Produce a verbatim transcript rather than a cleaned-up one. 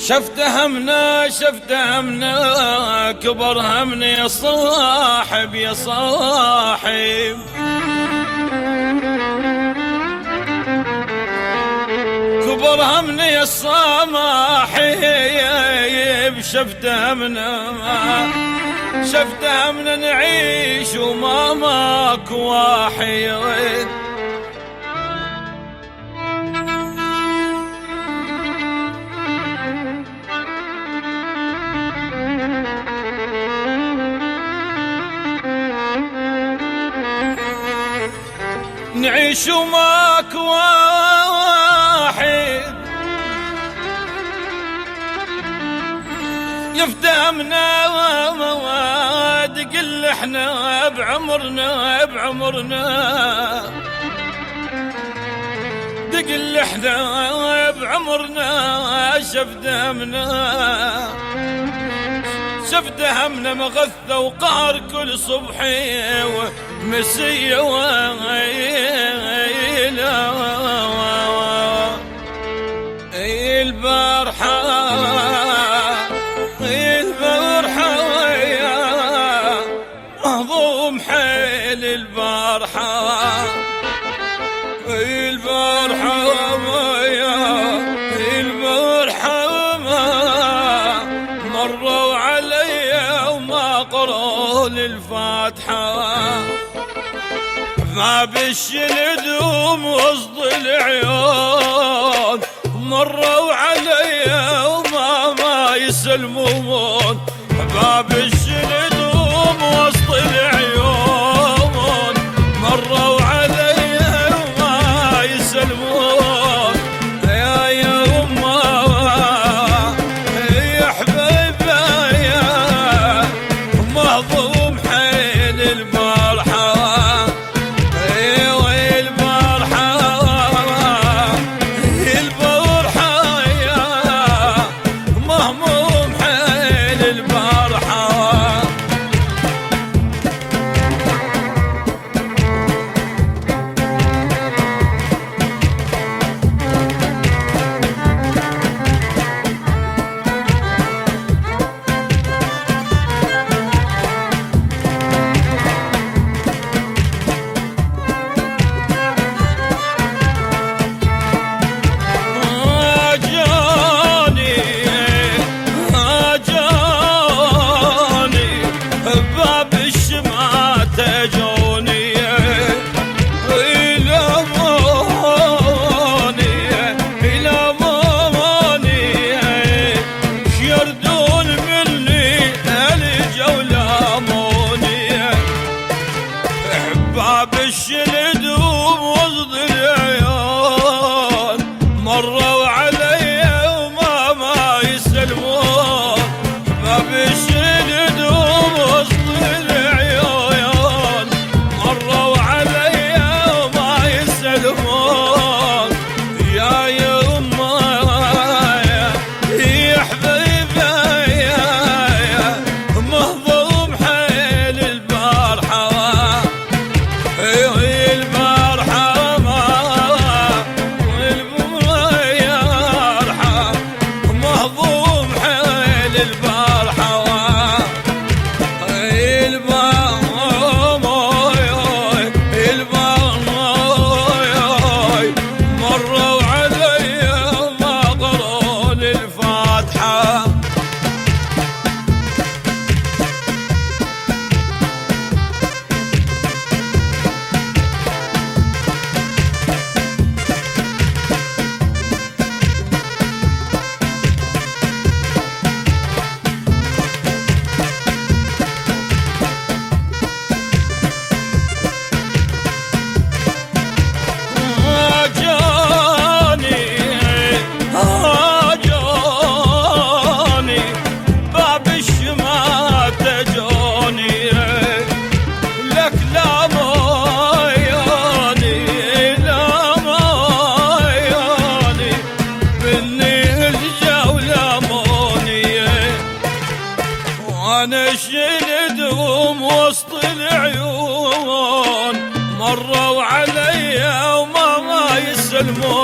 شفت همنا شفت همنا كبر همنا يا صاحب يا صاحب، كبر همنا يا صاحب. شفت همنا شفت همنا نعيش وما ماكو واحد، نعيش وماك واحد. يفتهمنا مواد قل احنا بعمرنا بعمرنا، دقل احنا بعمرنا. شفتهمنا شفتهمنا مغثى وقهر كل صبحي ومسية ويلا البارحة البارحة ويا مهضوم حيل البارحة البارحة ويا البارحة مروا علي وما قروا للفاتحة، ما بالشلدوم وسط العيون مروا علي وما ما يسلمون. باب الشلدوم وسط العيون مروا علي وما يسلمون. يا يما يا حبيبي يا مهضوم حيل البارحة بالشلدوم وسط العيون مروا علي وما ما يسلمون. باب الشلدوم وسط العيون مروا علي وما يسلمون. يا يما يا حبيبي يا مهضوم حيل البارحة وانا شلدهم وسط العيون مروا علي وما ما يسلمون.